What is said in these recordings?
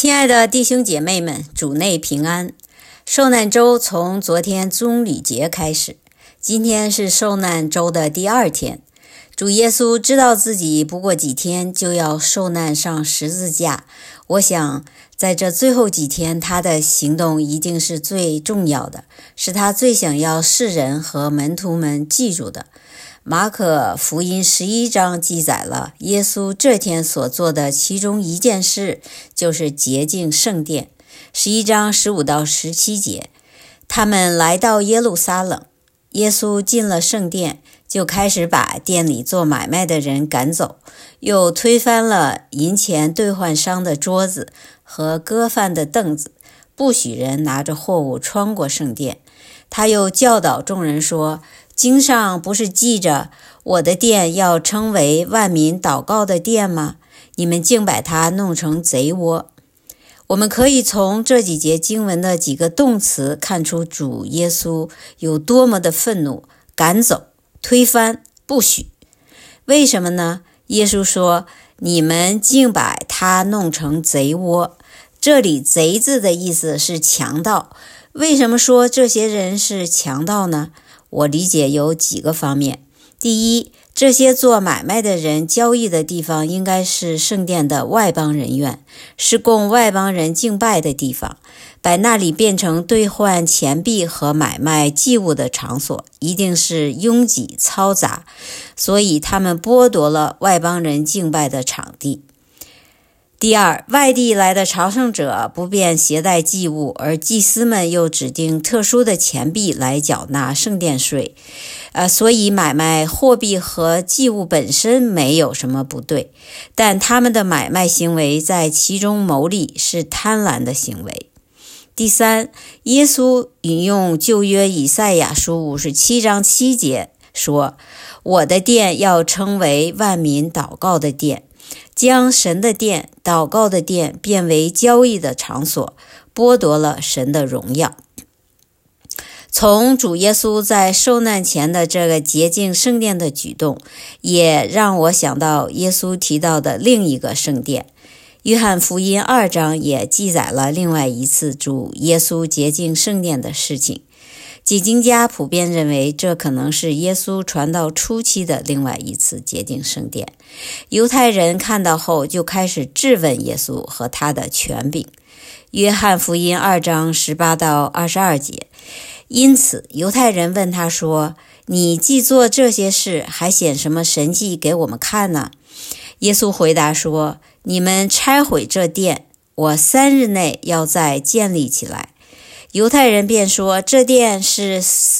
亲爱的弟兄姐妹们，主内平安。受难周从昨天棕榈节开始，今天是受难周的第2天。主耶稣知道自己不过几天就要受难上十字架，我想在这最后几天，他的行动一定是最重要的，是他最想要世人和门徒们记住的。马可福音11章记载了耶稣这天所做的其中一件事，就是洁净圣殿。11章15到17节，他们来到耶路撒冷，耶稣进了圣殿，就开始把店里做买卖的人赶走，又推翻了银钱兑换商的桌子和割饭的凳子，不许人拿着货物穿过圣殿。他又教导众人说，经上不是记着我的殿要称为万民祷告的殿吗？你们竟把它弄成贼窝。我们可以从这几节经文的几个动词看出主耶稣有多么的愤怒，赶走、推翻、不许。为什么呢？耶稣说，你们竟把它弄成贼窝。这里贼字的意思是强盗。为什么说这些人是强盗呢？我理解有几个方面。第一，这些做买卖的人交易的地方应该是圣殿的外邦人院，是供外邦人敬拜的地方，把那里变成兑换钱币和买卖祭物的场所，一定是拥挤嘈杂，所以他们剥夺了外邦人敬拜的场地。第二，外地来的朝圣者不便携带祭物，而祭司们又指定特殊的钱币来缴纳圣殿税，所以买卖货币和祭物本身没有什么不对，但他们的买卖行为在其中牟利，是贪婪的行为。第三，耶稣引用旧约以赛亚书57章7节说，我的殿要称为万民祷告的殿，将神的殿、祷告的殿变为交易的场所，剥夺了神的荣耀。从主耶稣在受难前的这个洁净圣殿的举动，也让我想到耶稣提到的另一个圣殿。约翰福音2章也记载了另外一次主耶稣洁净圣殿的事情。解经家普遍认为，这可能是耶稣传道初期的另外一次洁净圣殿。犹太人看到后就开始质问耶稣和他的权柄。约翰福音2章18到22节，因此犹太人问他说，你既做这些事，还显什么神迹给我们看呢？耶稣回答说，你们拆毁这殿，我3日内要再建立起来。犹太人便说，这殿是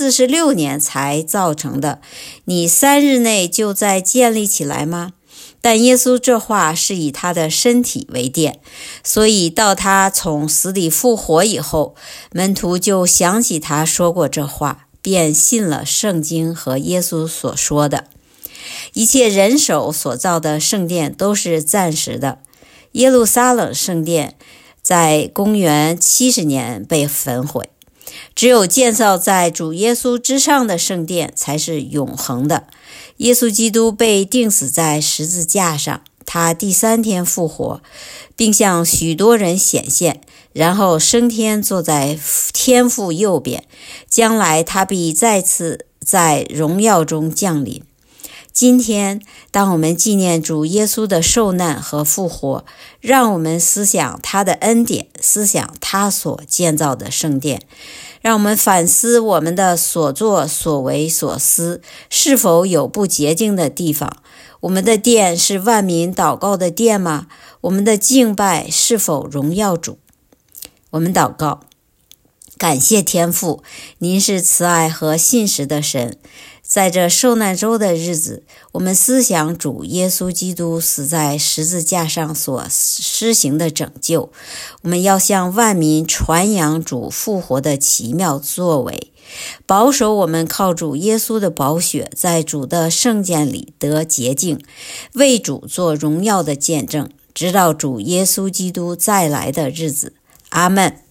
46年才造成的，你3日内就再建立起来吗？但耶稣这话是以他的身体为殿，所以到他从死里复活以后，门徒就想起他说过这话，便信了圣经和耶稣所说的。一切人手所造的圣殿都是暂时的。耶路撒冷圣殿在公元70年被焚毁，只有建造在主耶稣之上的圣殿才是永恒的。耶稣基督被钉死在十字架上，他第3天复活，并向许多人显现，然后升天坐在天父右边，将来他必再次在荣耀中降临。今天当我们纪念主耶稣的受难和复活，让我们思想他的恩典，思想他所建造的圣殿，让我们反思我们的所作所为所思是否有不洁净的地方。我们的殿是万民祷告的殿吗？我们的敬拜是否荣耀主？我们祷告，感谢天父，您是慈爱和信实的神。在这受难周的日子，我们思想主耶稣基督死在十字架上所施行的拯救，我们要向万民传扬主复活的奇妙作为，保守我们靠主耶稣的宝血在主的圣殿里得洁净，为主做荣耀的见证，直到主耶稣基督再来的日子。阿们。